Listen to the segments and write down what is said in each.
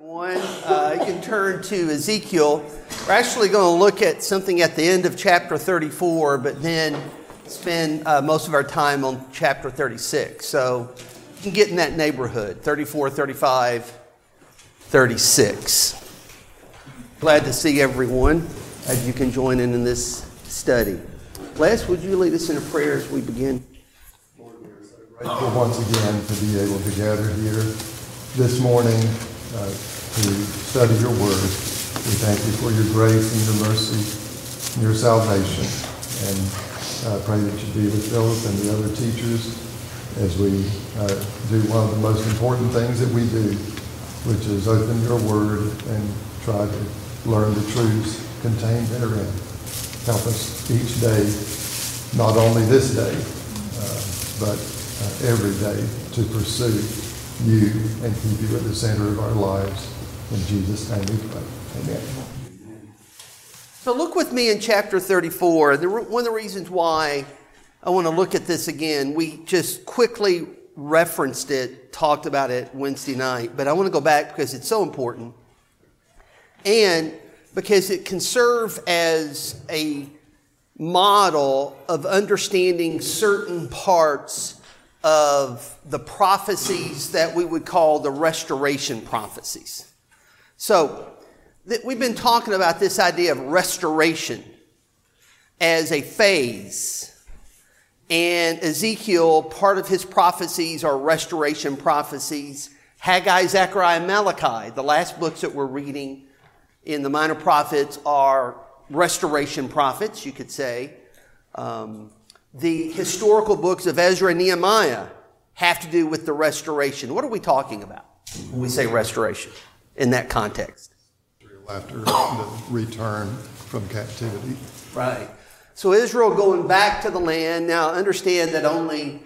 Everyone, you can turn to Ezekiel. We're actually going to look at something at the end of chapter 34, but then spend most of our time on chapter 36. So you can get in that neighborhood, 34, 35, 36. Glad to see everyone as you can join in this study. Les, would you lead us in a prayer as we begin? Lord, we are so grateful once again to be able to gather here this morning to study your word. We thank you for your grace and your mercy and your salvation. And I pray that you be with Philip and the other teachers as we do one of the most important things that we do, which is open your word and try to learn the truths contained therein. Help us each day, not only this day, but every day, to pursue you and keep you at the center of our lives. In Jesus' name we pray. Amen. So look with me in chapter 34. One of the reasons why I want to look at this again, we just quickly referenced it, talked about it Wednesday night, but I want to go back because it's so important. And because it can serve as a model of understanding certain parts of the prophecies that we would call the restoration prophecies. So we've been talking about this idea of restoration as a phase. And Ezekiel, part of his prophecies are restoration prophecies. Haggai, Zechariah, and Malachi, the last books that we're reading in the minor prophets, are restoration prophets, you could say. The historical books of Ezra and Nehemiah have to do with the restoration. What are we talking about when we say restoration in that context? After the return from captivity. Right. So Israel going back to the land. Now understand that only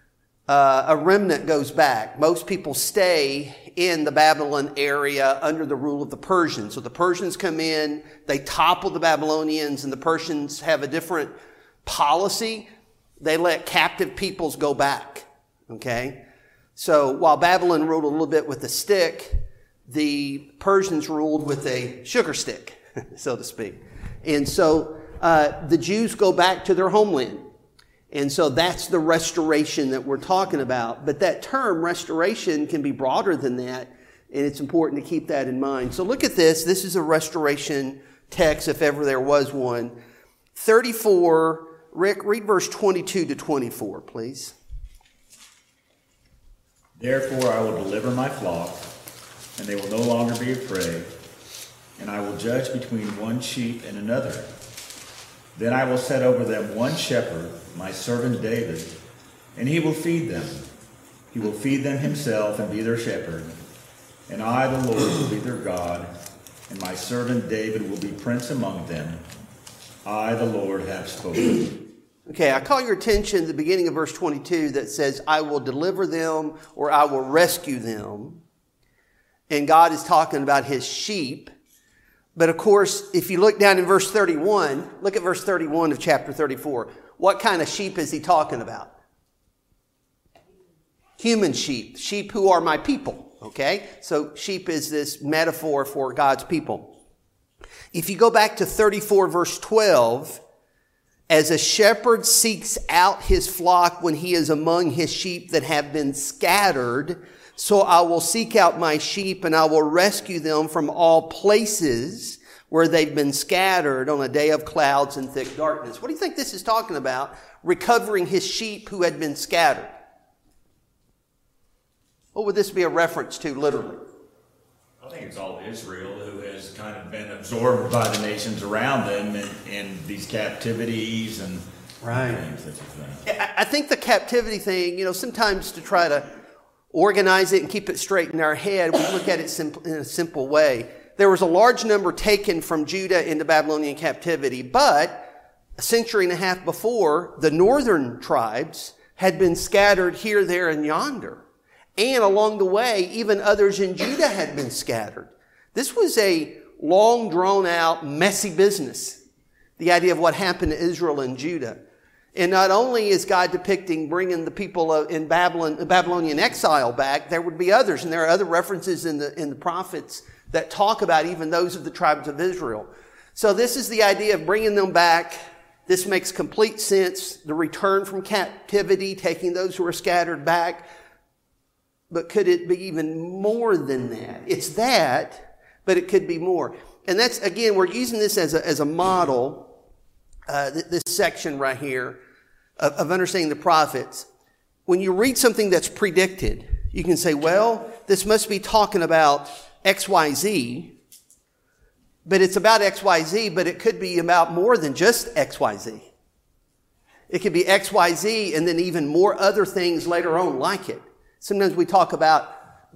a remnant goes back. Most people stay in the Babylon area under the rule of the Persians. So the Persians come in, they topple the Babylonians, and the Persians have a different policy. They let captive peoples go back. Okay? So while Babylon ruled a little bit with a stick, the Persians ruled with a sugar stick, so to speak. And so the Jews go back to their homeland. And so that's the restoration that we're talking about. But that term, restoration, can be broader than that, and it's important to keep that in mind. So look at this. This is a restoration text, if ever there was one. 34, Rick, read verse 22 to 24, please. Therefore I will deliver my flock, and they will no longer be a prey, and I will judge between one sheep and another. Then I will set over them one shepherd, my servant David, and he will feed them. He will feed them himself and be their shepherd. And I, the Lord, will be their God, and my servant David will be prince among them. I, the Lord, have spoken. Okay, I call your attention to the beginning of verse 22 that says, I will deliver them, or I will rescue them. And God is talking about his sheep. But of course, if you look down in verse 31, look at verse 31 of chapter 34. What kind of sheep is he talking about? Human sheep. Sheep who are my people. Okay? So sheep is this metaphor for God's people. If you go back to 34 verse 12, as a shepherd seeks out his flock when he is among his sheep that have been scattered, so I will seek out my sheep and I will rescue them from all places where they've been scattered on a day of clouds and thick darkness. What do you think this is talking about? Recovering his sheep who had been scattered. What would this be a reference to literally? I think it's all Israel who has kind of been absorbed by the nations around them in these captivities and things such as that. I think the captivity thing, sometimes to try to organize it and keep it straight in our head, we look at it in a simple way. There was a large number taken from Judah into Babylonian captivity, but a century and a half before, the northern tribes had been scattered here, there, and yonder. And along the way, even others in Judah had been scattered. This was a long, drawn-out, messy business, the idea of what happened to Israel and Judah. And not only is God depicting bringing the people in Babylonian exile back, there would be others, and there are other references in the prophets that talk about even those of the tribes of Israel. So this is the idea of bringing them back. This makes complete sense. The return from captivity, taking those who are scattered back. But could it be even more than that? It's that, but it could be more. And that's, again, we're using this as a model, this section right here of understanding the prophets. When you read something that's predicted, you can say, well, this must be talking about X, Y, Z. But it's about X, Y, Z, but it could be about more than just X, Y, Z. It could be X, Y, Z, and then even more other things later on like it. Sometimes we talk about,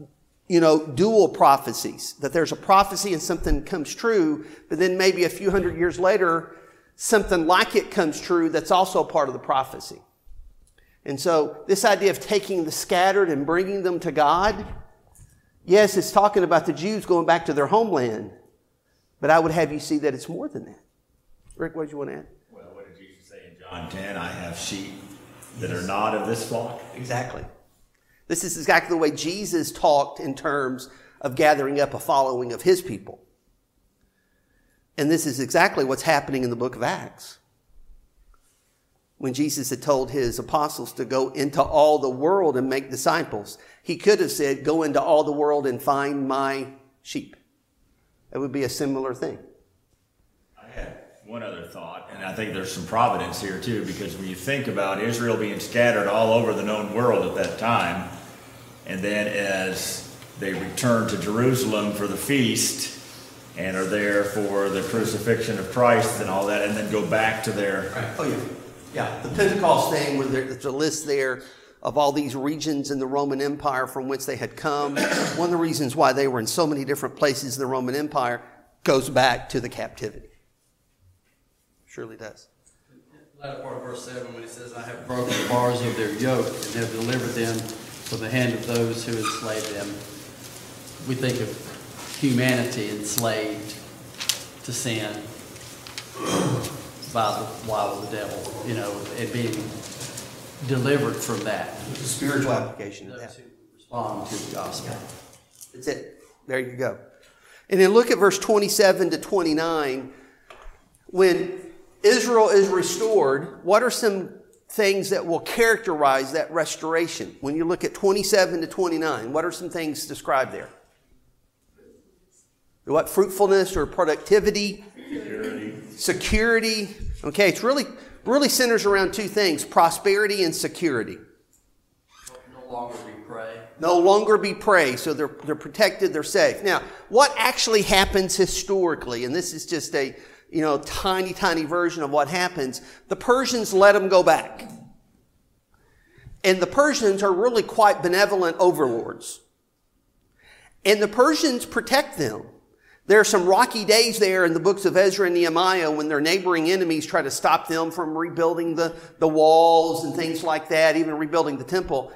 dual prophecies, that there's a prophecy and something comes true, but then maybe a few hundred years later, something like it comes true that's also part of the prophecy. And so this idea of taking the scattered and bringing them to God, yes, it's talking about the Jews going back to their homeland, but I would have you see that it's more than that. Rick, what did you want to add? Well, what did Jesus say in John 10? I have sheep that are not of this flock. Exactly. This is exactly the way Jesus talked in terms of gathering up a following of his people. And this is exactly what's happening in the book of Acts. When Jesus had told his apostles to go into all the world and make disciples, he could have said, go into all the world and find my sheep. It would be a similar thing. I had one other thought, and I think there's some providence here too, because when you think about Israel being scattered all over the known world at that time, and then as they return to Jerusalem for the feast and are there for the crucifixion of Christ and all that, and then go back to their... Right. Oh, yeah. Yeah, the Pentecost thing, where there's a list there of all these regions in the Roman Empire from which they had come. One of the reasons why they were in so many different places in the Roman Empire goes back to the captivity. Surely does. Latter part of verse 7, when it says, I have broken the bars of their yoke and have delivered them from the hand of those who enslaved them. We think of humanity enslaved to sin by the wiles of the devil, and being delivered from that. It's a spiritual application of Those that. who respond to the gospel. That's it. There you go. And then look at verse 27 to 29. When Israel is restored, what are some things that will characterize that restoration? When you look at 27 to 29, what are some things described there? What? Fruitfulness or productivity? Security. Okay, it's really centers around two things: prosperity and security. No longer be prey. No longer be prey. So they're protected, they're safe. Now, what actually happens historically, and this is just a tiny version of what happens, the Persians let them go back. And the Persians are really quite benevolent overlords. And the Persians protect them. There are some rocky days there in the books of Ezra and Nehemiah when their neighboring enemies try to stop them from rebuilding the walls and things like that, even rebuilding the temple.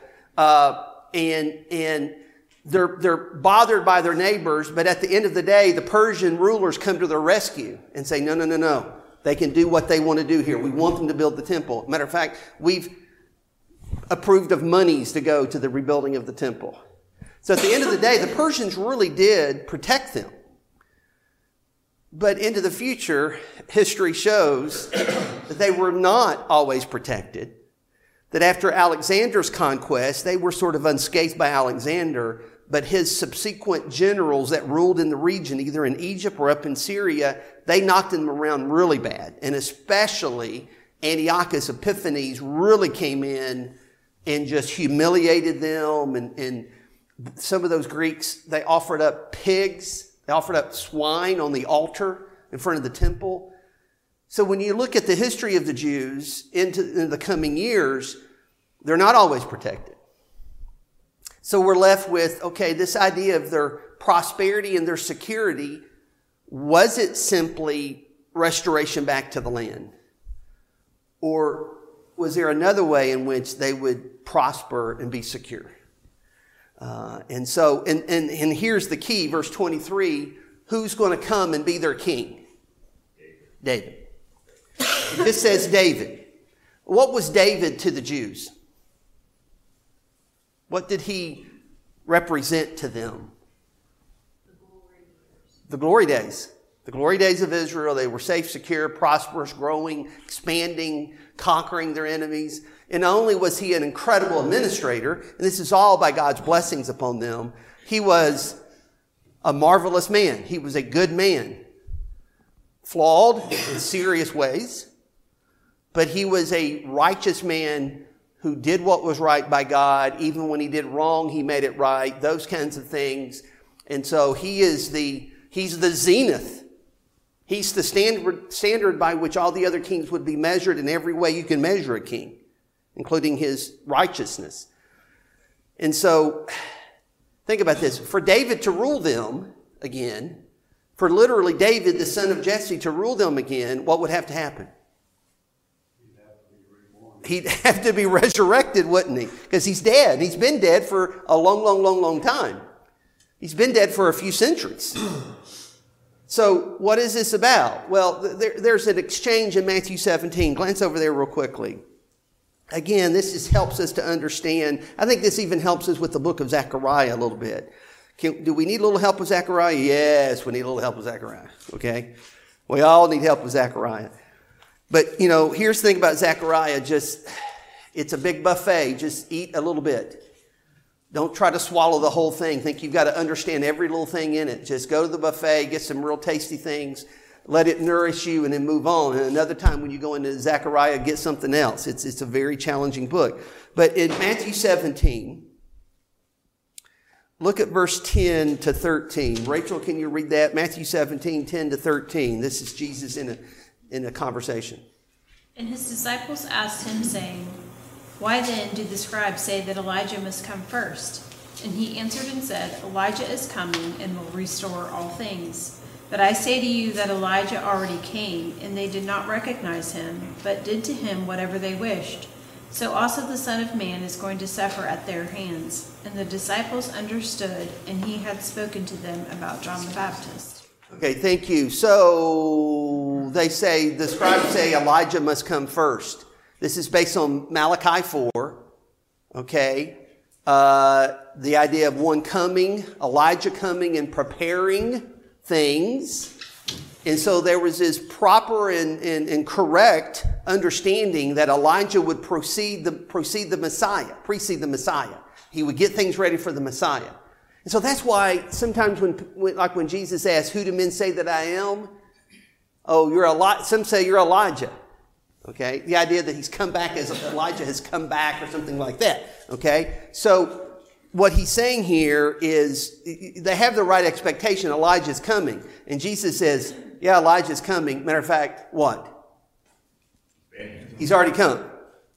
And they're bothered by their neighbors, but at the end of the day, the Persian rulers come to their rescue and say, no. They can do what they want to do here. We want them to build the temple. Matter of fact, we've approved of monies to go to the rebuilding of the temple. So at the end of the day, the Persians really did protect them. But into the future, history shows that they were not always protected. That after Alexander's conquest, they were sort of unscathed by Alexander, but his subsequent generals that ruled in the region, either in Egypt or up in Syria, they knocked them around really bad. And especially Antiochus Epiphanes really came in and just humiliated them. And some of those Greeks, they offered up pigs. They offered up swine on the altar in front of the temple. So when you look at the history of the Jews into the coming years, they're not always protected. So we're left with, okay, this idea of their prosperity and their security, was it simply restoration back to the land? Or was there another way in which they would prosper and be secure? And here's the key, verse 23, who's going to come and be their king? David. This says David. What was David to the Jews? What did he represent to them? The glory days. The glory days of Israel. They were safe, secure, prosperous, growing, expanding, conquering their enemies. And not only was he an incredible administrator, and this is all by God's blessings upon them, he was a marvelous man. He was a good man. Flawed in serious ways, but he was a righteous man who did what was right by God. Even when he did wrong, he made it right, those kinds of things. And so he's the zenith. He's the standard by which all the other kings would be measured in every way you can measure a king, including his righteousness. And so think about this. For David to rule them again, for literally David, the son of Jesse, to rule them again, what would have to happen? He'd have to be resurrected, wouldn't he? Because he's dead. He's been dead for a long time. He's been dead for a few centuries. So what is this about? Well, there's an exchange in Matthew 17. Glance over there real quickly. Again, this just helps us to understand. I think this even helps us with the book of Zechariah a little bit. Do we need a little help with Zechariah? Yes, we need a little help with Zechariah. Okay? We all need help with Zechariah. But, here's the thing about Zechariah. It's a big buffet. Just eat a little bit. Don't try to swallow the whole thing. Think you've got to understand every little thing in it. Just go to the buffet, get some real tasty things, let it nourish you, and then move on. And another time when you go into Zechariah, get something else. It's a very challenging book. But in Matthew 17, look at verse 10 to 13. Rachel, can you read that? Matthew 17, 10 to 13. This is Jesus in a conversation. And his disciples asked him, saying, Why then do the scribes say that Elijah must come first? And he answered and said, Elijah is coming and will restore all things. But I say to you that Elijah already came, and they did not recognize him, but did to him whatever they wished. So also the Son of Man is going to suffer at their hands. And the disciples understood, and he had spoken to them about John the Baptist. Okay, thank you. So the scribes say Elijah must come first. This is based on Malachi 4, okay? The idea of one coming, Elijah coming and preparing things. And so there was this proper and correct understanding that Elijah would precede the Messiah. He would get things ready for the Messiah. And so that's why sometimes when Jesus asks, who do men say that I am? Oh, some say you're Elijah. Okay, the idea that he's come back as Elijah has come back or something like that. Okay, so what he's saying here is they have the right expectation. Elijah's coming. And Jesus says, yeah, Elijah's coming. Matter of fact, what? He's already come.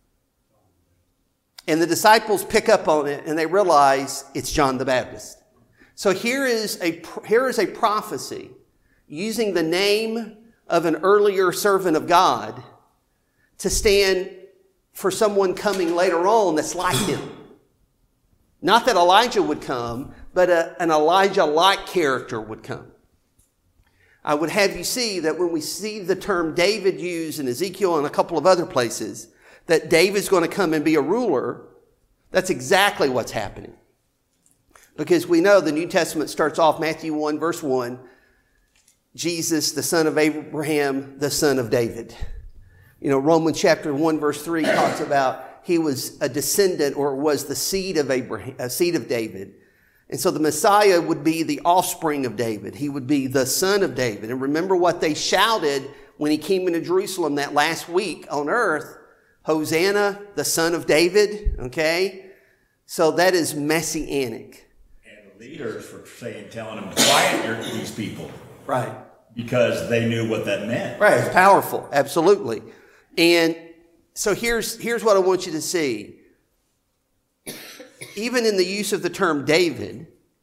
And the disciples pick up on it and they realize it's John the Baptist. So here is a prophecy using the name of an earlier servant of God to stand for someone coming later on that's like him. Not that Elijah would come, but an Elijah-like character would come. I would have you see that when we see the term David used in Ezekiel and a couple of other places, that David's going to come and be a ruler, that's exactly what's happening. Because we know the New Testament starts off, Matthew 1, verse 1, Jesus, the son of Abraham, the son of David. Romans chapter 1, verse 3 talks about he was a descendant or was the seed of Abraham, a seed of David. And so the Messiah would be the offspring of David. He would be the son of David. And remember what they shouted when he came into Jerusalem that last week on earth, Hosanna, the son of David. Okay? So that is messianic. And the leaders were telling them to quiet these people. Right. Because they knew what that meant. Right. It's powerful. Absolutely. And so here's what I want you to see. Even in the use of the term David,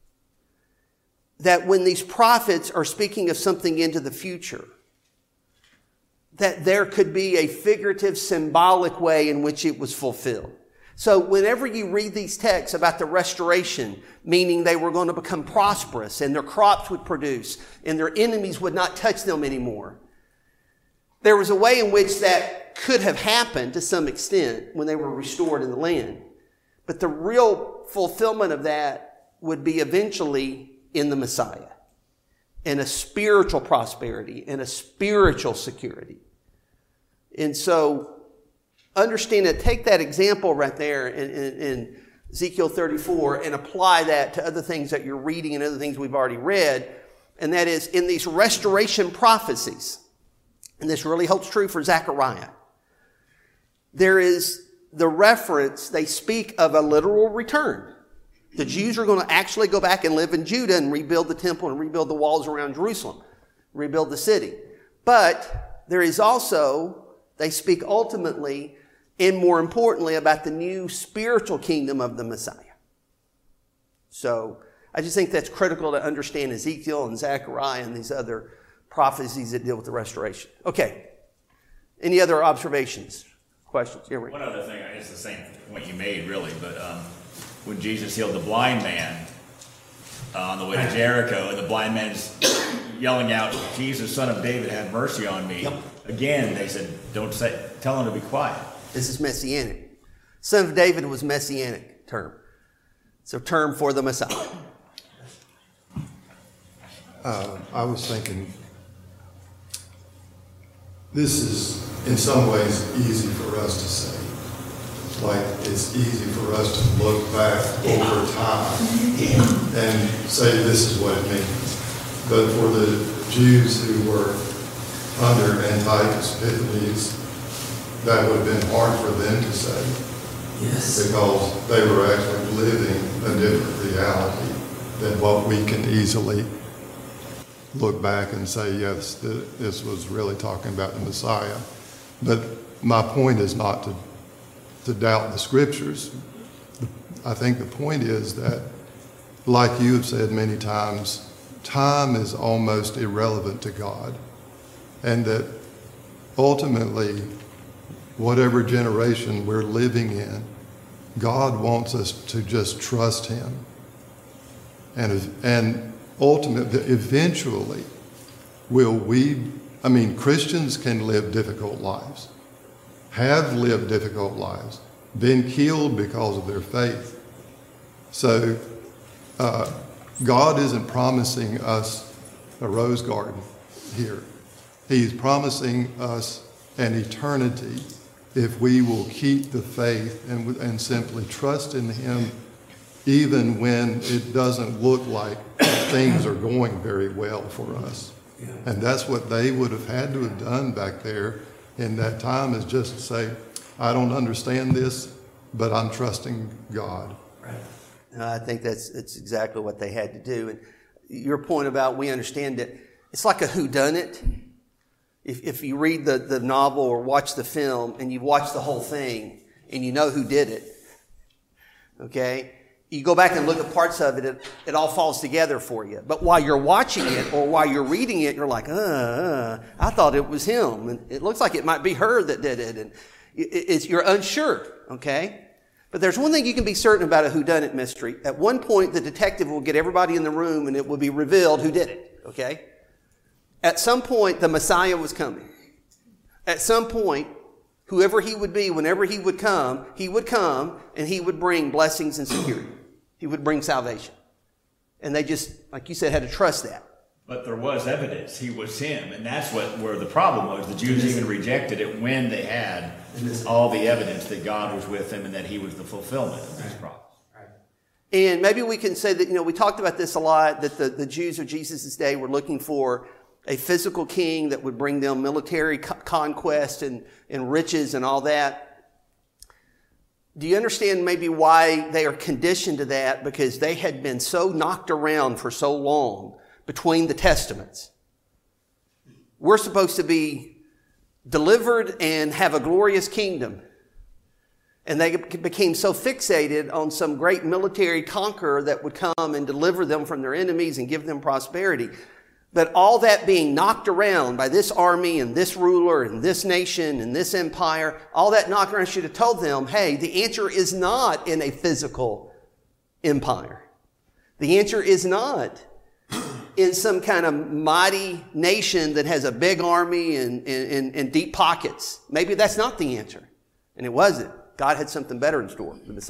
that when these prophets are speaking of something into the future, that there could be a figurative, symbolic way in which it was fulfilled. So whenever you read these texts about the restoration, meaning they were going to become prosperous and their crops would produce and their enemies would not touch them anymore, there was a way in which that could have happened to some extent when they were restored in the land. But the real fulfillment of that would be eventually in the Messiah. and a spiritual prosperity and a spiritual security. And so understand that, take that example right there in Ezekiel 34 and apply that to other things that you're reading and other things we've already read. And that is in these restoration prophecies, and this really holds true for Zechariah, there is the reference, they speak of a literal return. The Jews are going to actually go back and live in Judah and rebuild the temple and rebuild the walls around Jerusalem, rebuild the city. But there is also, they speak ultimately and more importantly about the new spiritual kingdom of the Messiah. So I just think that's critical to understand Ezekiel and Zechariah and these other prophecies that deal with the restoration. Okay. Any other observations? Questions? Yeah, one other thing, it's the same point you made, really, but when Jesus healed the blind man on the way to Jericho, and the blind man's yelling out, "Jesus, Son of David, have mercy on me." Yep. Again, they said, tell him to be quiet. This is messianic. Son of David was messianic term. It's a term for the Messiah. I was thinking, this is in some ways easy for us to say. Like it's easy for us to look back over time and say this is what it means. But for the Jews who were under Antiochus Epiphanes, that would have been hard for them to say. Yes. Because they were actually living a different reality than what we can easily look back and say, yes, this was really talking about the Messiah. But my point is not to doubt the scriptures. I think the point is that, like you have said many times, time is almost irrelevant to God. And that ultimately, whatever generation we're living in, God wants us to just trust him. And ultimately, eventually, Christians can live difficult lives, have lived difficult lives, been killed because of their faith. So God isn't promising us a rose garden here. He's promising us an eternity if we will keep the faith and simply trust in him, even when it doesn't look like things are going very well for us. Yeah. And that's what they would have had to have done back there in that time, is just to say, I don't understand this, but I'm trusting God. Right. I think that's exactly what they had to do. And your point about we understand it, it's like a whodunit. If you read the novel or watch the film and you watch the whole thing and you know who did it, okay, you go back and look at parts of it, it all falls together for you. But while you're watching it or while you're reading it, you're like, I thought it was him. And it looks like it might be her that did it. And you're unsure, okay? But there's one thing you can be certain about a whodunit mystery. At one point, the detective will get everybody in the room and it will be revealed who did it, okay? At some point, the Messiah was coming. At some point, whoever he would be, whenever he would come and he would bring blessings and security. He would bring salvation. And they just, like you said, had to trust that. But there was evidence he was him, and that's where the problem was. The Jews even rejected it when they had all the evidence that God was with him and that he was the fulfillment of these promises. And maybe we can say that, we talked about this a lot, that the Jews of Jesus' day were looking for a physical king that would bring them military conquest and riches and all that. Do you understand maybe why they are conditioned to that? Because they had been so knocked around for so long between the testaments. We're supposed to be delivered and have a glorious kingdom. And they became so fixated on some great military conqueror that would come and deliver them from their enemies and give them prosperity. But all that being knocked around by this army and this ruler and this nation and this empire, all that knocked around should have told them, hey, the answer is not in a physical empire. The answer is not in some kind of mighty nation that has a big army and deep pockets. Maybe that's not the answer. And it wasn't. God had something better in store, the Messiah.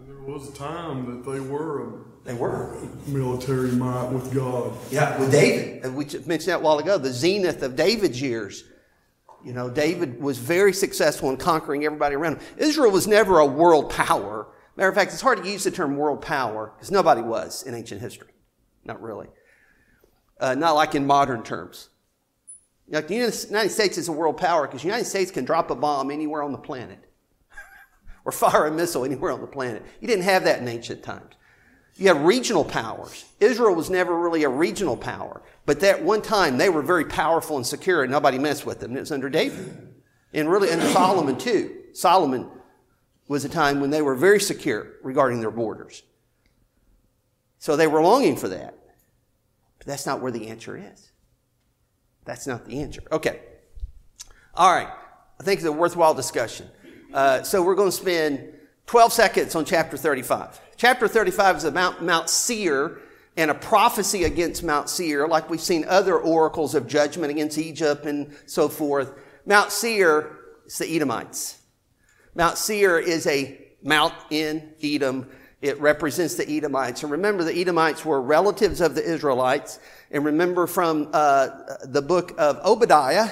There was a time that they were They were. a military might with God. Yeah, with David. And we just mentioned that a while ago, the zenith of David's years. You know, David was very successful in conquering everybody around him. Israel was never a world power. Matter of fact, it's hard to use the term world power because nobody was in ancient history. Not really. Not like in modern terms. Like the United States is a world power because the United States can drop a bomb anywhere on the planet or fire a missile anywhere on the planet. You didn't have that in ancient times. You had regional powers. Israel was never really a regional power. But that one time, they were very powerful and secure, and nobody messed with them. It was under David. And really under Solomon, too. Solomon was a time when they were very secure regarding their borders. So they were longing for that. But that's not where the answer is. That's not the answer. Okay. All right. I think it's a worthwhile discussion. So we're going to spend 12 seconds on chapter 35. Chapter 35 is about Mount Seir and a prophecy against Mount Seir, like we've seen other oracles of judgment against Egypt and so forth. Mount Seir is the Edomites. Mount Seir is a mount in Edom. It represents the Edomites. And remember, the Edomites were relatives of the Israelites. And remember from the book of Obadiah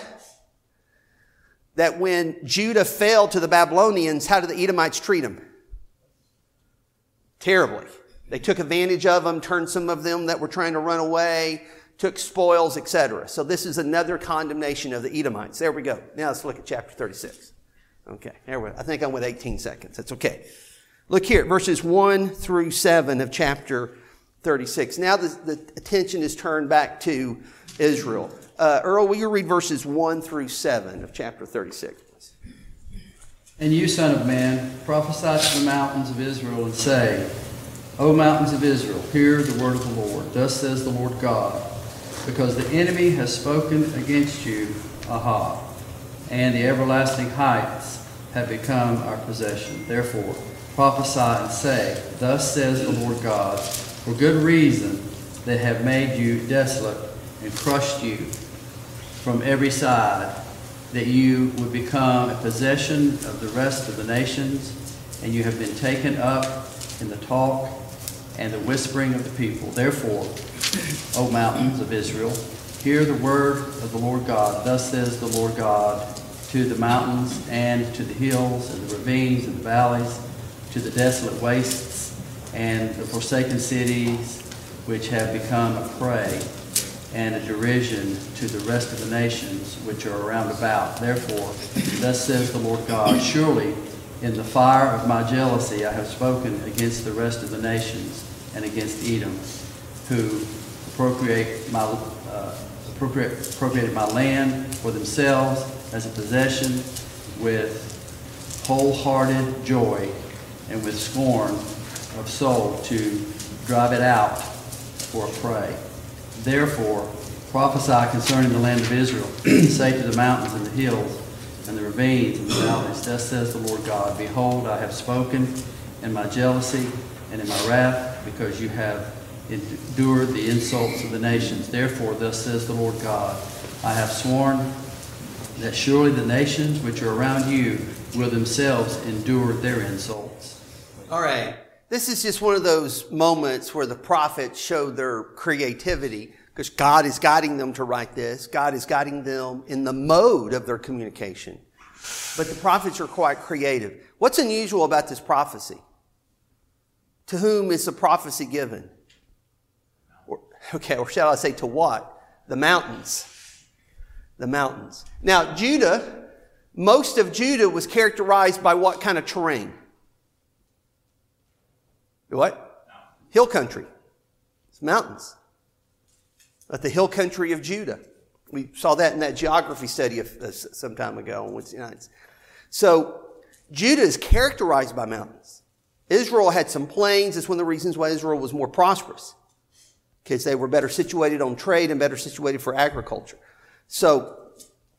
that when Judah fell to the Babylonians, how did the Edomites treat them? Terribly. They took advantage of them, turned some of them that were trying to run away, took spoils, etc. So this is another condemnation of the Edomites. There we go. Now let's look at chapter 36. Okay, there we go. I think I'm with 18 seconds. That's okay. Look here, verses 1 through 7 of chapter 36. Now the attention is turned back to Israel. Earl, will you read verses 1 through 7 of chapter 36? And you, son of man, prophesy to the mountains of Israel and say, O mountains of Israel, hear the word of the Lord. Thus says the Lord God, because the enemy has spoken against you, aha, and the everlasting heights have become our possession. Therefore, prophesy and say, Thus says the Lord God, for good reason they have made you desolate and crushed you from every side, that you would become a possession of the rest of the nations, and you have been taken up in the talk and the whispering of the people. Therefore, O mountains of Israel, hear the word of the Lord God. Thus says the Lord God to the mountains and to the hills and the ravines and the valleys, to the desolate wastes and the forsaken cities, which have become a prey and a derision to the rest of the nations which are around about. Therefore, thus says the Lord God, surely in the fire of my jealousy I have spoken against the rest of the nations and against Edom, who appropriated my land for themselves as a possession with wholehearted joy and with scorn of soul to drive it out for a prey. Therefore, prophesy concerning the land of Israel. Say to the mountains and the hills and the ravines and the valleys, Thus says the Lord God, Behold, I have spoken in my jealousy and in my wrath, because you have endured the insults of the nations. Therefore, thus says the Lord God, I have sworn that surely the nations which are around you will themselves endure their insults. All right. This is just one of those moments where the prophets show their creativity, because God is guiding them to write this. God is guiding them in the mode of their communication. But the prophets are quite creative. What's unusual about this prophecy? To whom is the prophecy given? Or shall I say to what? The mountains. The mountains. Now, Judah, most of Judah was characterized by what kind of terrain? What? Hill country. It's mountains. But the hill country of Judah. We saw that in that geography study some time ago on Wednesday nights. So, Judah is characterized by mountains. Israel had some plains. It's one of the reasons why Israel was more prosperous, because they were better situated on trade and better situated for agriculture. So,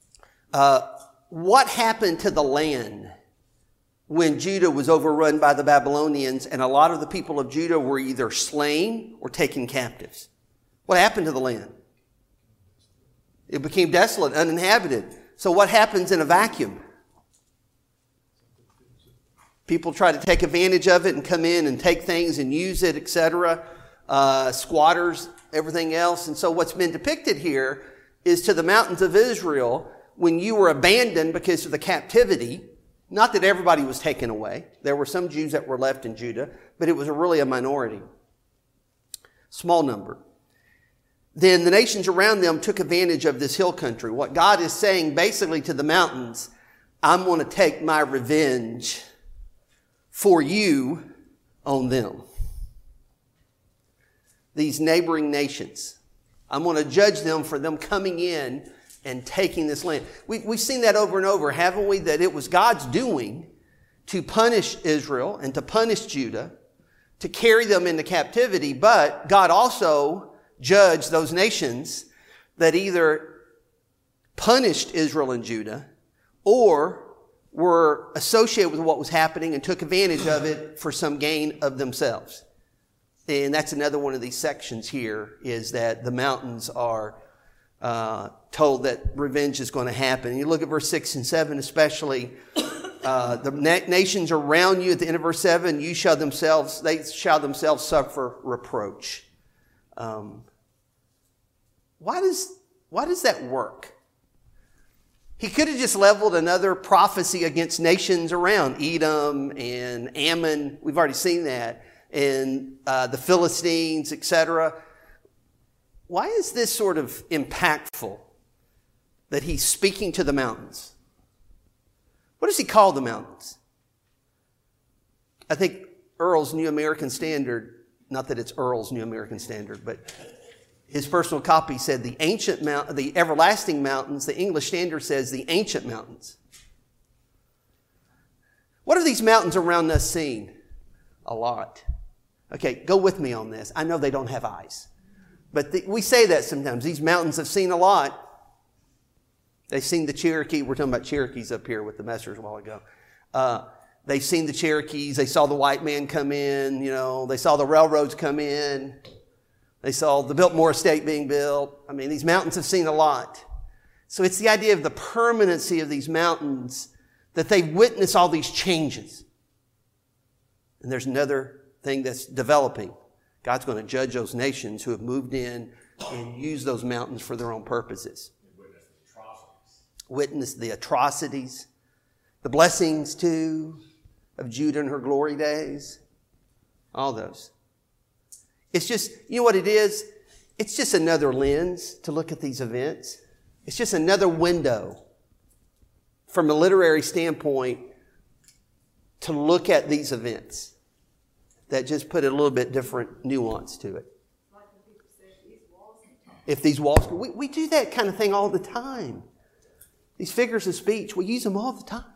what happened to the land when Judah was overrun by the Babylonians and a lot of the people of Judah were either slain or taken captives? What happened to the land? It became desolate, uninhabited. So what happens in a vacuum? People try to take advantage of it and come in and take things and use it, etc. Squatters, everything else. And so what's been depicted here is to the mountains of Israel when you were abandoned because of the captivity. Not that everybody was taken away. There were some Jews that were left in Judah, but it was really a minority. Small number. Then the nations around them took advantage of this hill country. What God is saying basically to the mountains, I'm going to take my revenge for you on them. These neighboring nations. I'm going to judge them for them coming in and taking this land. We've seen that over and over, haven't we? That it was God's doing to punish Israel and to punish Judah, to carry them into captivity. But God also judged those nations that either punished Israel and Judah or were associated with what was happening and took advantage of it for some gain of themselves. And that's another one of these sections here, is that the mountains are told that revenge is going to happen. You look at verse 6 and 7 especially. The nations around you at the end of verse 7, they shall themselves suffer reproach. Why does that work? He could have just leveled another prophecy against nations around, Edom and Ammon. We've already seen that. And the Philistines, etc. Why is this sort of impactful that he's speaking to the mountains? What does he call the mountains? I think Earl's New American Standard, not that it's Earl's New American Standard, but his personal copy said the everlasting mountains. The English Standard says the ancient mountains. What are these mountains around us seeing? A lot. Okay, go with me on this. I know they don't have eyes. But we say that sometimes. These mountains have seen a lot. They've seen the Cherokee. We're talking about Cherokees up here with the Messers a while ago. They've seen the Cherokees. They saw the white man come in. They saw the railroads come in. They saw the Biltmore Estate being built. I mean, these mountains have seen a lot. So it's the idea of the permanency of these mountains, that they've witnessed all these changes. And there's another thing that's developing. God's going to judge those nations who have moved in and used those mountains for their own purposes. Witness the atrocities, the blessings too of Judah in her glory days. All those. It's just, you know what it is? It's just another lens to look at these events. It's just another window from a literary standpoint to look at these events that just put a little bit different nuance to it. Like when people say these walls can talk. If these walls, we do that kind of thing all the time. These figures of speech, we use them all the time.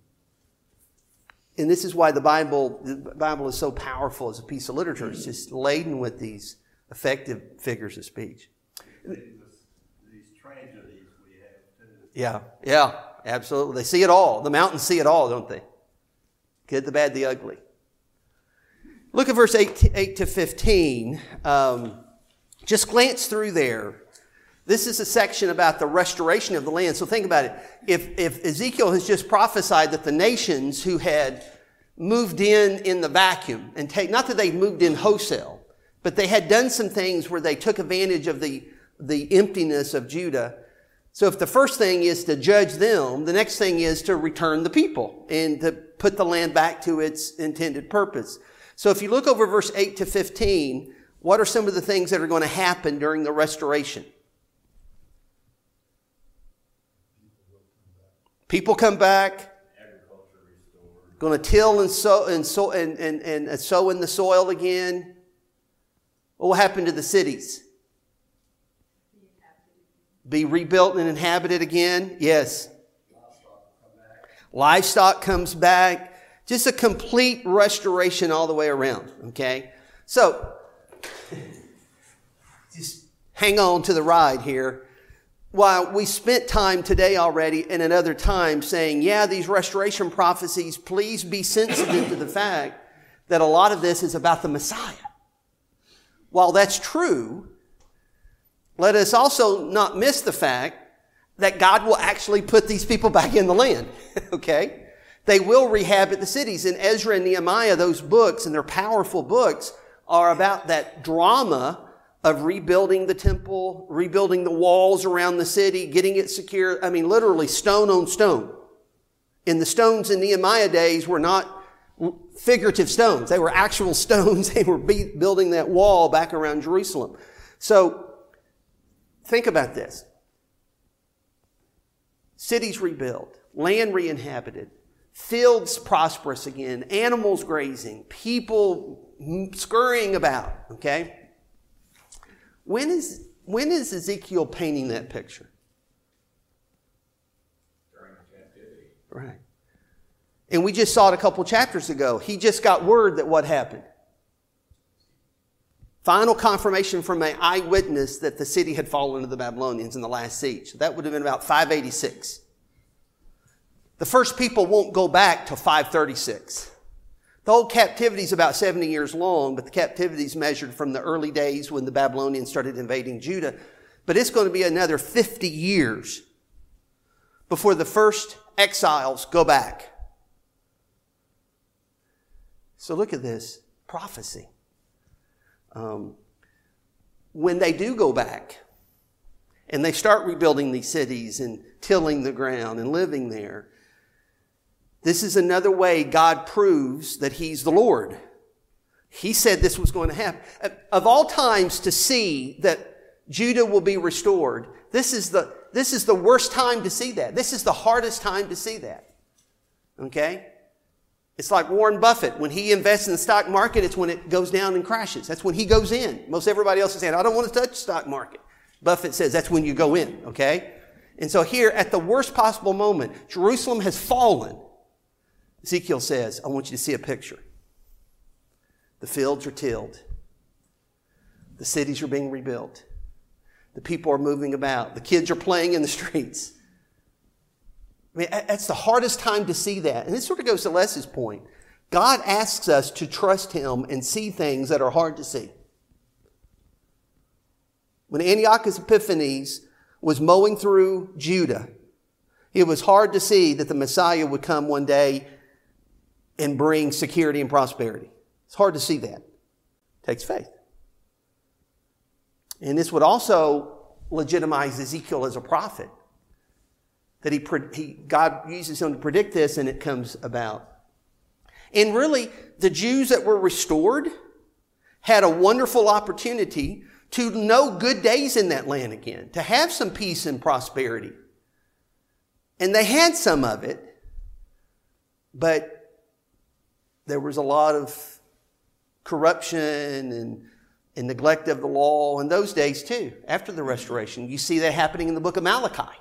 And this is why the Bible is so powerful as a piece of literature. It's just laden with these effective figures of speech. These tragedies we have too. Yeah, absolutely. They see it all. The mountains see it all, don't they? Good, the bad, the ugly. Look at verse 8 to 15. Just glance through there. This is a section about the restoration of the land. So think about it. If Ezekiel has just prophesied that the nations who had moved in the vacuum, and not that they moved in wholesale, but they had done some things where they took advantage of the emptiness of Judah. So if the first thing is to judge them, the next thing is to return the people and to put the land back to its intended purpose. So if you look over verse 8 to 15, what are some of the things that are going to happen during the restoration? People come back. Agriculture restored. Going to till and sow and sow in the soil again. What will happen to the cities? Be rebuilt and inhabited again? Yes. Livestock comes back. Just a complete restoration all the way around. Okay? So, just hang on to the ride here. While we spent time today already and another time saying, these restoration prophecies, please be sensitive to the fact that a lot of this is about the Messiah. While that's true, let us also not miss the fact that God will actually put these people back in the land. Okay? They will rehabit the cities. In Ezra and Nehemiah, those books, and they're powerful books, are about that drama of rebuilding the temple, rebuilding the walls around the city, getting it secure. I mean, literally stone on stone. And the stones in Nehemiah days were not figurative stones. They were actual stones. They were building that wall back around Jerusalem. So think about this. Cities rebuilt, land re-inhabited, fields prosperous again, animals grazing, people scurrying about, okay? When is Ezekiel painting that picture? During captivity. Right. And we just saw it a couple chapters ago. He just got word that what happened? Final confirmation from an eyewitness that the city had fallen to the Babylonians in the last siege. That would have been about 586. The first people won't go back till 536. The whole captivity is about 70 years long, but the captivity is measured from the early days when the Babylonians started invading Judah. But it's going to be another 50 years before the first exiles go back. So look at this prophecy. When they do go back and they start rebuilding these cities and tilling the ground and living there, this is another way God proves that He's the Lord. He said this was going to happen. Of all times to see that Judah will be restored, this is the worst time to see that. This is the hardest time to see that. Okay? It's like Warren Buffett. When he invests in the stock market, it's when it goes down and crashes. That's when he goes in. Most everybody else is saying, I don't want to touch the stock market. Buffett says that's when you go in. Okay? And so here, at the worst possible moment, Jerusalem has fallen. Ezekiel says, I want you to see a picture. The fields are tilled. The cities are being rebuilt. The people are moving about. The kids are playing in the streets. I mean, that's the hardest time to see that. And this sort of goes to Les's point. God asks us to trust Him and see things that are hard to see. When Antiochus Epiphanes was mowing through Judah, it was hard to see that the Messiah would come one day and bring security and prosperity. It's hard to see that. It takes faith. And this would also legitimize Ezekiel as a prophet. That God uses him to predict this and it comes about. And really, the Jews that were restored had a wonderful opportunity to know good days in that land again, to have some peace and prosperity. And they had some of it, but there was a lot of corruption and neglect of the law in those days too, after the restoration. You see that happening in the book of Malachi.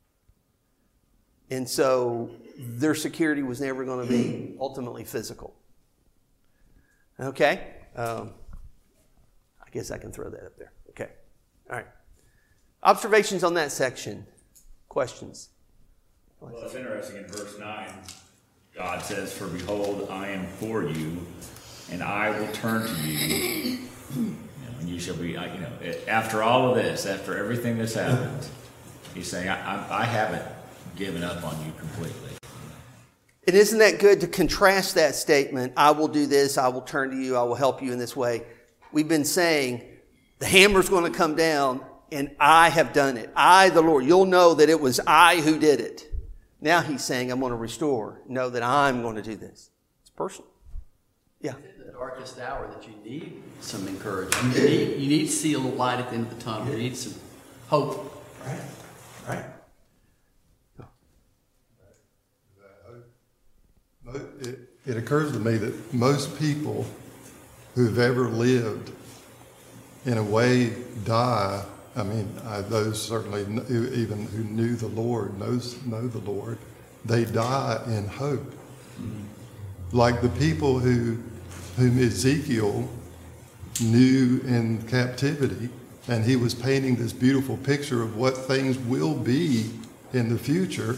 And so their security was never going to be ultimately physical. Okay? I guess I can throw that up there. Okay. All right. Observations on that section. Questions? Well, it's interesting in verse 9. God says, for behold, I am for you, and I will turn to you, and you shall be, after all of this, after everything that's happened, He's saying, I haven't given up on you completely. And isn't that good to contrast that statement, I will do this, I will turn to you, I will help you in this way. We've been saying, the hammer's going to come down, and I have done it. I, the Lord. You'll know that it was I who did it. Now He's saying, I'm going to restore. Know that I'm going to do this. It's personal. Yeah. It's in the darkest hour that you need some encouragement. You need to see a little light at the end of the tunnel. You need some hope. Right. It occurs to me that most people who've ever lived in a way die. I mean, those certainly, even who knew the Lord, know the Lord, they die in hope. Mm-hmm. Like the people whom Ezekiel knew in captivity, and he was painting this beautiful picture of what things will be in the future.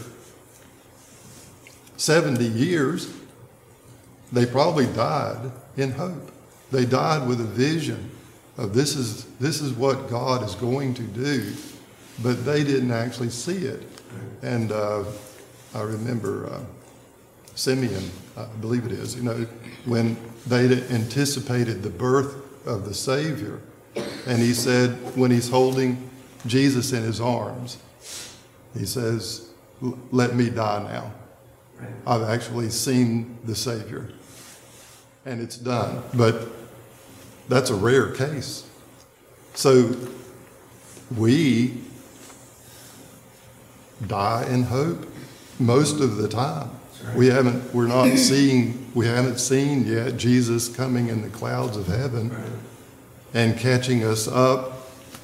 70 years, they probably died in hope. They died with a vision of this is what God is going to do, but they didn't actually see it. And I remember Simeon, I believe it is, when they anticipated the birth of the Savior. And he said, when he's holding Jesus in his arms, he says, let me die now. I've actually seen the Savior. And it's done. But that's a rare case. So we die in hope most of the time. We haven't seen yet Jesus coming in the clouds of heaven and catching us up,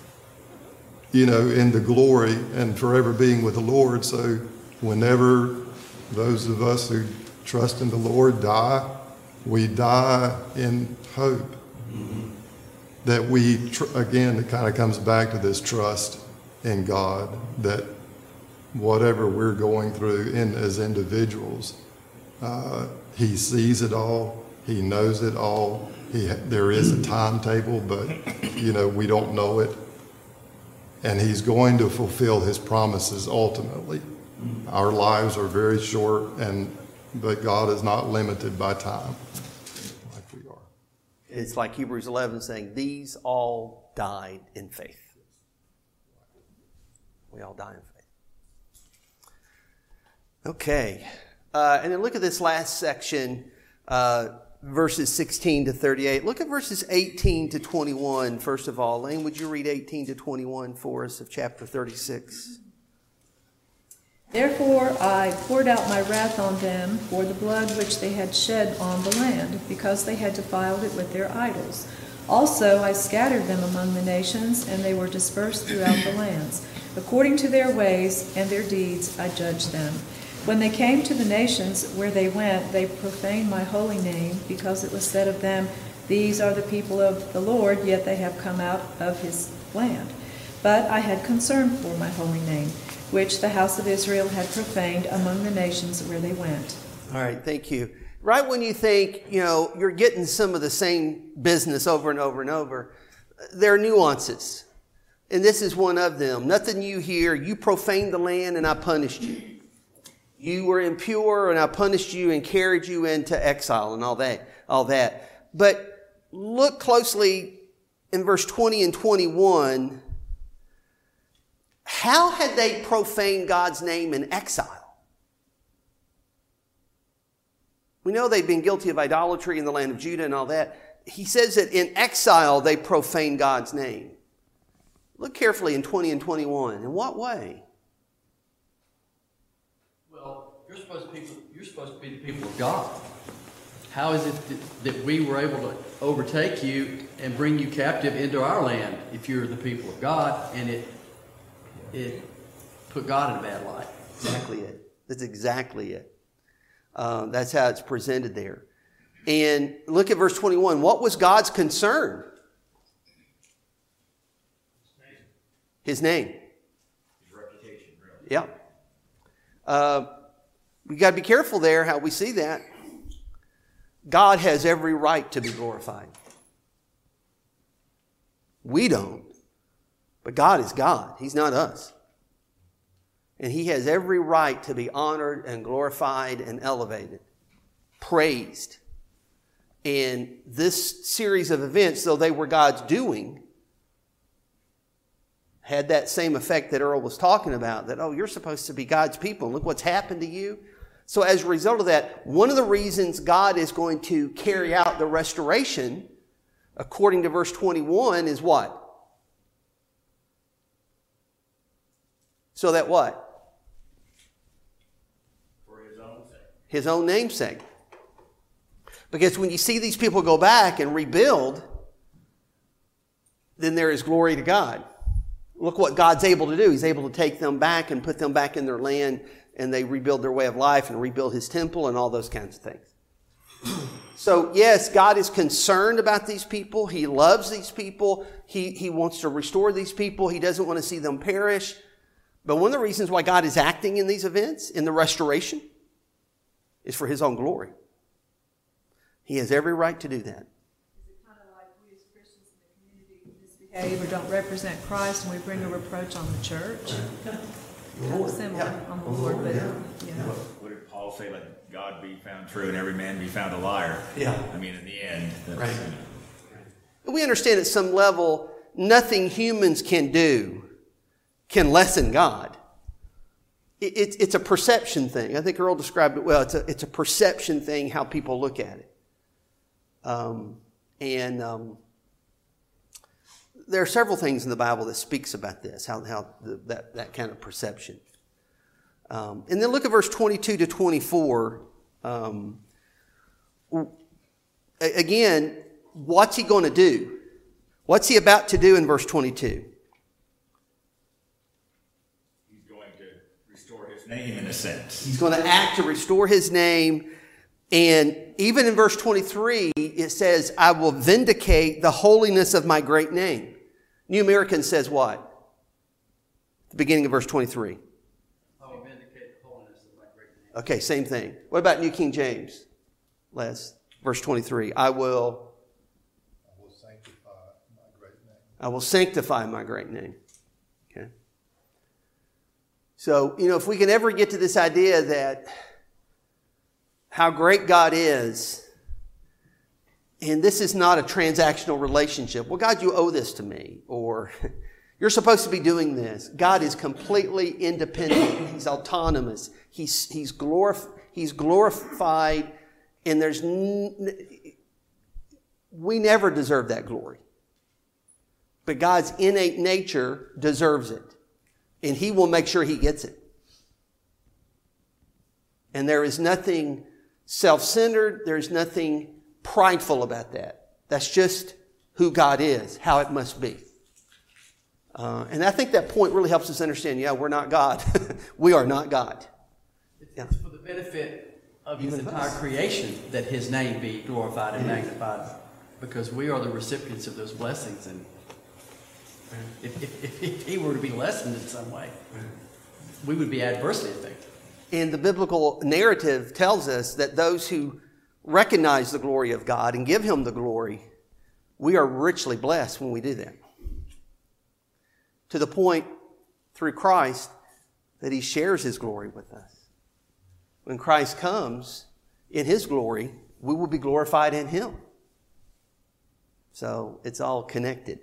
in the glory and forever being with the Lord. So whenever those of us who trust in the Lord die, we die in hope. That we, again, it kind of comes back to this trust in God, that whatever we're going through as individuals, he sees it all, he knows it all. There is a timetable, but we don't know it, and he's going to fulfill his promises ultimately. Our lives are very short, but God is not limited by time like we are. It's like Hebrews 11 saying, these all died in faith. We all die in faith. Okay. And then look at this last section, verses 16 to 38. Look at verses 18 to 21, first of all. Lane, would you read 18 to 21 for us of chapter 36? Therefore I poured out my wrath on them for the blood which they had shed on the land, because they had defiled it with their idols. Also I scattered them among the nations, and they were dispersed throughout the lands. According to their ways and their deeds I judged them. When they came to the nations where they went, they profaned my holy name, because it was said of them, these are the people of the Lord, yet they have come out of his land. But I had concern for my holy name, which the house of Israel had profaned among the nations where they went. All right, thank you. Right when you think, you're getting some of the same business over and over and over, there are nuances. And this is one of them. Nothing new here. You profaned the land and I punished you. You were impure and I punished you and carried you into exile and all that. But look closely in verse 20 and 21. How had they profaned God's name in exile? We know they'd been guilty of idolatry in the land of Judah and all that. He says that in exile they profaned God's name. Look carefully in 20 and 21. In what way? Well, you're supposed to be the people of God. How is it that we were able to overtake you and bring you captive into our land if you're the people of God, and it put God in a bad light? Exactly it. That's exactly it. That's how it's presented there. And look at verse 21. What was God's concern? His name. His reputation, really. Yeah. We got to be careful there how we see that. God has every right to be glorified. We don't. But God is God. He's not us. And he has every right to be honored and glorified and elevated, praised. And this series of events, though they were God's doing, had that same effect that Earl was talking about, that, you're supposed to be God's people. Look what's happened to you. So as a result of that, one of the reasons God is going to carry out the restoration, according to verse 21, is what? So that what? For his own sake. His own name's sake. Because when you see these people go back and rebuild, then there is glory to God. Look what God's able to do. He's able to take them back and put them back in their land, and they rebuild their way of life and rebuild his temple and all those kinds of things. So yes, God is concerned about these people. He loves these people. He wants to restore these people. He doesn't want to see them perish. But one of the reasons why God is acting in these events, in the restoration, is for his own glory. He has every right to do that. Behave or don't represent Christ, and we bring a reproach on the church. Kind of similar on the Lord, but yeah. What did Paul all say, let God be found true and every man be found a liar. Yeah. I mean, in the end, that's, Right. We understand at some level, nothing humans can do can lessen God. It's a perception thing. I think Earl described it well. It's a perception thing, how people look at it. There are several things in the Bible that speaks about this, that kind of perception. And then look at verse 22 to 24. Again, what's he going to do? What's he about to do in verse 22? he's going to restore his name in a sense. He's going to act to restore his name. And even in verse 23, it says, I will vindicate the holiness of my great name. New American says what? The beginning of verse 23. I will vindicate the holiness of my great name. Okay, same thing. What about New King James? Les, verse 23. I will sanctify my great name. Okay. So, if we can ever get to this idea that how great God is, and this is not a transactional relationship. Well, God, you owe this to me, or you're supposed to be doing this. God is completely independent. He's autonomous. He's glorified, and we never deserve that glory. But God's innate nature deserves it. And he will make sure he gets it. And there is nothing self-centered. There's nothing prideful about that. That's just who God is, how it must be. And I think that point really helps us understand, we're not God. We are not God. It's for the benefit of his entire creation that his name be glorified and magnified, because we are the recipients of those blessings. And if he were to be lessened in some way, we would be adversely affected. And the biblical narrative tells us that those who recognize the glory of God and give him the glory, we are richly blessed when we do that. To the point, through Christ, that he shares his glory with us. When Christ comes in his glory, we will be glorified in him. So it's all connected.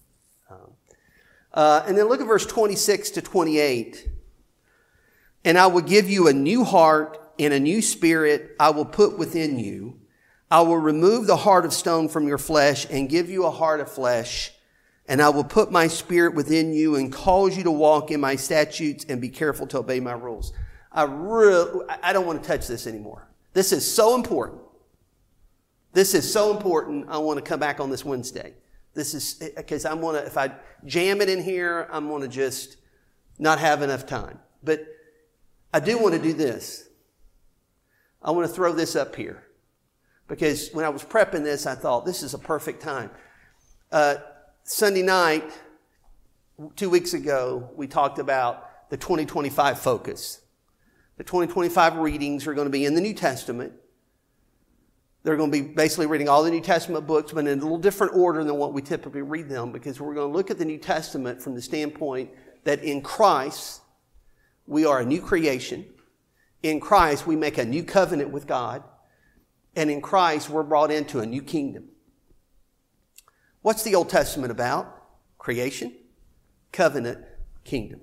And then look at verse 26 to 28. And I will give you a new heart and a new spirit I will put within you. I will remove the heart of stone from your flesh and give you a heart of flesh. And I will put my spirit within you and cause you to walk in my statutes and be careful to obey my rules. I don't want to touch this anymore. This is so important. This is so important. I want to come back on this Wednesday. This is because if I jam it in here, I'm going to just not have enough time. But I do want to do this. I want to throw this up here. Because when I was prepping this, I thought this is a perfect time. Sunday night, 2 weeks ago, we talked about the 2025 focus. The 2025 readings are going to be in the New Testament. They're going to be basically reading all the New Testament books, but in a little different order than what we typically read them, because we're going to look at the New Testament from the standpoint that in Christ, we are a new creation. In Christ, we make a new covenant with God. And in Christ, we're brought into a new kingdom. What's the Old Testament about? Creation, covenant, kingdom.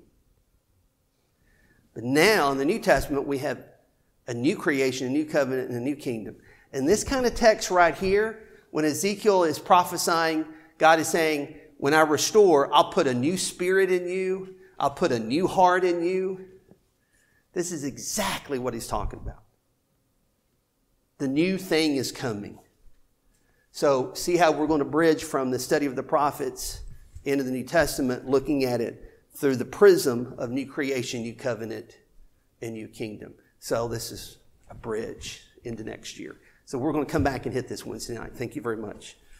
But now in the New Testament, we have a new creation, a new covenant, and a new kingdom. And this kind of text right here, when Ezekiel is prophesying, God is saying, when I restore, I'll put a new spirit in you. I'll put a new heart in you. This is exactly what he's talking about. The new thing is coming. So see how we're going to bridge from the study of the prophets into the New Testament, looking at it through the prism of new creation, new covenant, and new kingdom. So this is a bridge into next year. So we're going to come back and hit this Wednesday night. Thank you very much.